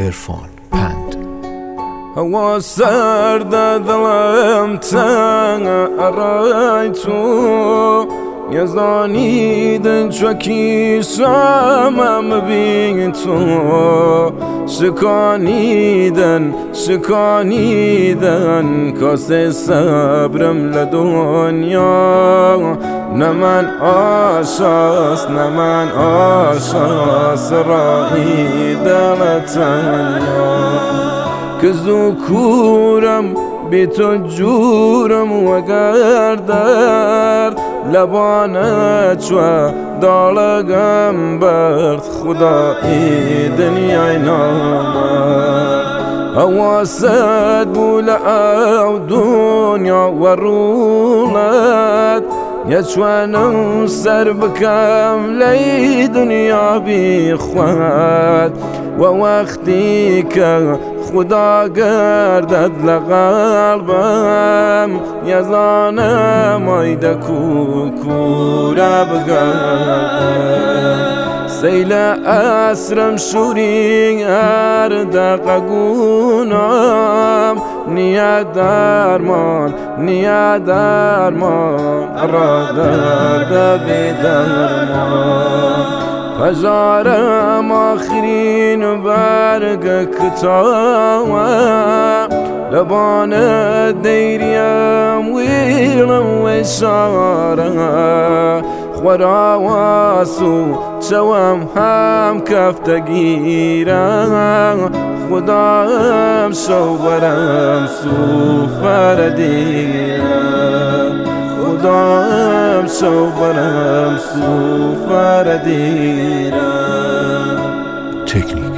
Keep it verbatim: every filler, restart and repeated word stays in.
عرفان پند. هوا سرد دلم تنگ تو یزدانیدن چوکی سامم بین تو شکانیدن شکانیدن کاسه صبرم لدنیا نه من آشاس نه من آشاس راهی دلتنیا که ذکورم بی تو جورم وگر درد لبانت چو دالگم برد خدایی دنیای نامرد حواست بوله او دنیا و رولت یا چوانم سر بکم لی دنیا بی خود و وقتی که خدا گردد لقلبم یزانم آیده کوکورا بگردم سیل اسرم شوری هر دقگونم نیا درمان نیا درمان را درد بی درمان پجارم آخرین برگ کتاوم لبان دیریم ویلم و شارم خوراواسو چوام هم کفتگیرم خدایم شو برم سوفر دیرم خدایم شو برم سوفر دیرم. تکنیک